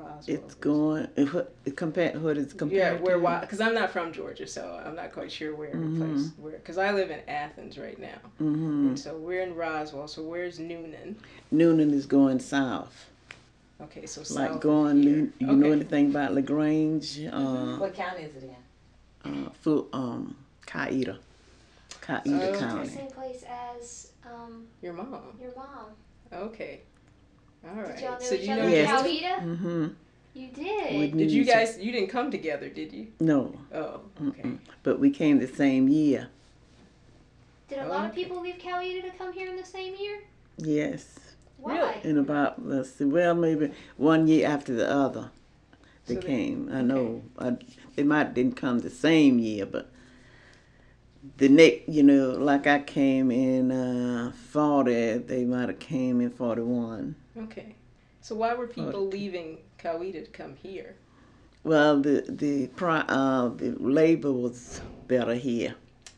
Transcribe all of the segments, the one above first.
Roswell? It's going, what is Yeah, compared where, to? because I'm not from Georgia, so I'm not quite sure where the place, where, because I live in Athens right now. And so we're in Roswell, so where's Noonan? Noonan is going south. Okay, so Like south going, of here. you know anything about LaGrange? What county is it in? Caida. Caida Okay. County. Same place as Your mom. your mom. Okay. All right. Did y'all know So each you other know in Yes. Coweta? Mm-hmm. You We did. Did you knew guys, you didn't come together, did you? No. Oh, okay. But we came the same year. Did a lot of Okay. people leave Coweta to come here in the same year? Yes. Why? Really? In about, let's see, well, maybe 1 year after the other they So they- came. I know. They might didn't come the same year, but the next, like I came in 40, they might have came in 41. Okay. So why were people leaving Coweta to come here? Well, the labor was better here.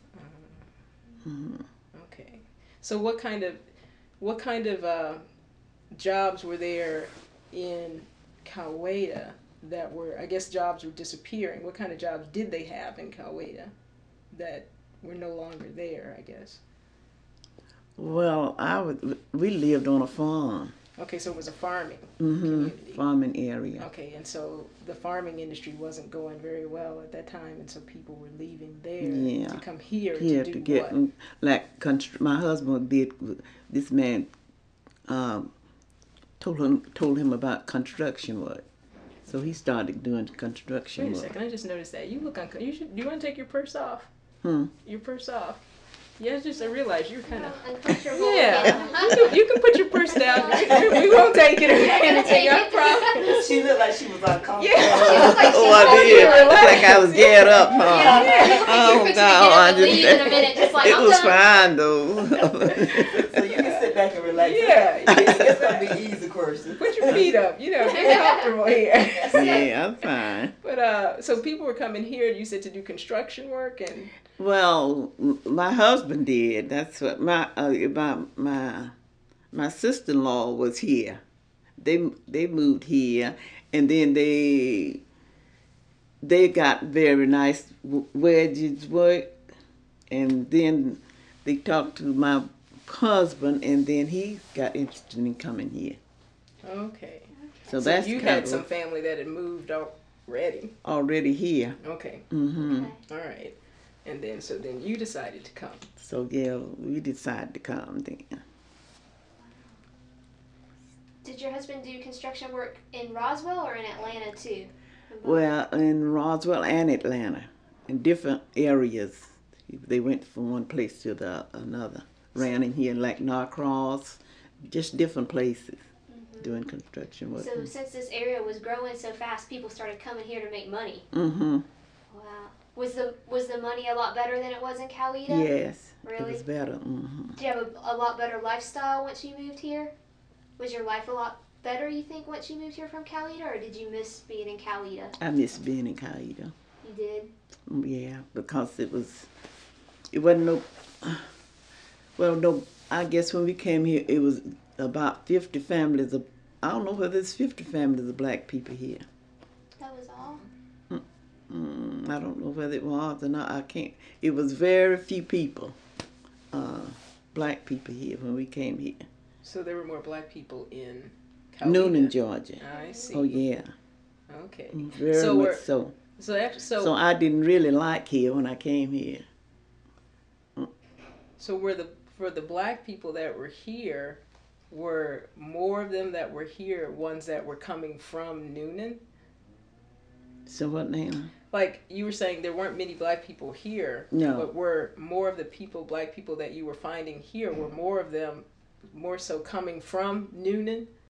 Okay. So what kind of jobs were there in Coweta that were, I guess jobs were disappearing. What kind of jobs did they have in Coweta that were no longer there, I guess? Well, we lived on a farm. Okay, so it was a farming Mm-hmm. community. Farming area. Okay, and so the farming industry wasn't going very well at that time, and so people were leaving there Yeah. to come here Here to do to get what? like my husband did. This man told him about construction work, so he started doing construction Wait a work. second, I just noticed that. You look uncomfortable. Do you want to take your purse off? Hmm. Your purse off. Yeah, I realized you're kind of... Uncomfortable. Yeah, you can put your purse down. We won't take it or anything, I promise. She looked like she was uncomfortable. Yeah. Oh, I did. Looked like I was getting up, huh? Yeah. Oh You're God! fixing to get up and leave in a minute, just like, It I'm was done. fine though. So you can sit back and relax. Yeah. It's gonna be easy, person. Put your feet up, get comfortable here. Yeah, I'm fine. But, so people were coming here, you said, to do construction work and... Well, my husband did. That's what my sister-in-law was here. They moved here, and then they got very nice wages work, and then they talked to my husband, and then he got interested in coming here. Okay. So So that's you kind had of some family that had moved already. already here. Okay. Hmm. All right. And then, so then you decided to come. So yeah, we decided to come then. Did your husband do construction work in Roswell or in Atlanta too? Well, in Roswell and Atlanta, in different areas. They went from one place to another. Ran in here like Norcross, just different places doing construction work. So since this area was growing so fast, people started coming here to make money. Mm-hmm. Wow. Was the money a lot better than it was in Coweta? Yes, it Really? was better. Mm-hmm. Did you have a lot better lifestyle once you moved here? Was your life a lot better, you think, once you moved here from Coweta, or did you miss being in Coweta? I miss being in Caida. You did? Yeah, because it wasn't no. Well, no. I guess when we came here, it was about 50 families. I don't know whether it's 50 families of black people here. That was all? I don't know whether it was or not. I can't. It was very few people, black people here when we came here. So there were more black people in Coweta. Noonan, Georgia. I see. Oh yeah, Okay. very So much we're- so. So I didn't really like here when I came here. So for the black people that were here, were more of them that were here ones that were coming from Noonan? So what now? Like you were saying, there weren't many black people here. No. But were more of the black people that you were finding here, were more of them more so coming from Noonan?